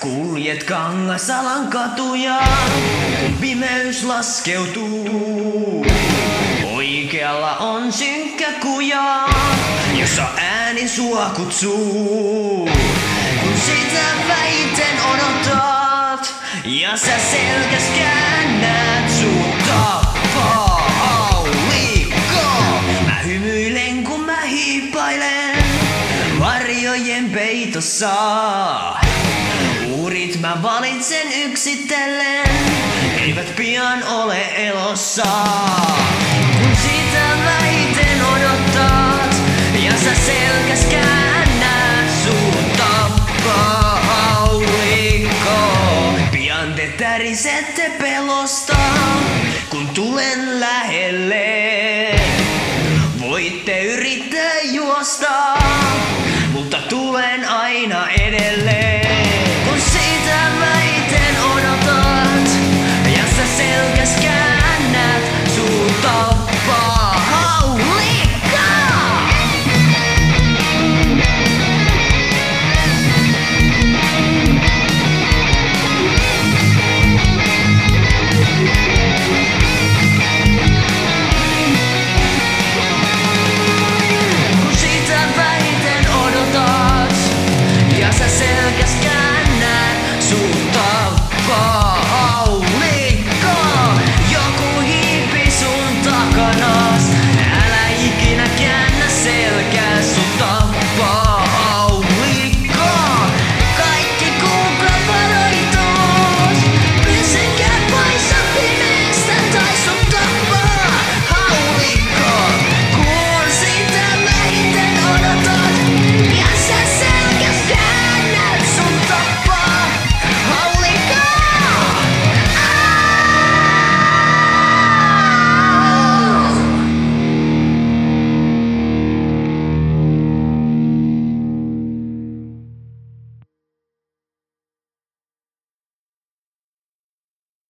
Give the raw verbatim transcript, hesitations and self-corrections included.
Kuljet Kangasalan katuja, kun pimeys laskeutuu. Oikealla on synkkä kuja, jossa ääni sua kutsuu. Kun sitä väiten odotat, ja sä selkäs käännät sut tappaa haulikko. Mä hymyilen kun mä hiippailen varjojen peitossa. Uhrit mä valitsen yksitellen, eivät pian ole elossa. Kun sitä väiten odotat, ja sä selkäs käännät sut tappaa haulikko. Pian te tärisette pelosta, kun tulen lähelle. Voitte yrittää juosta, mutta tulen aina edelleen.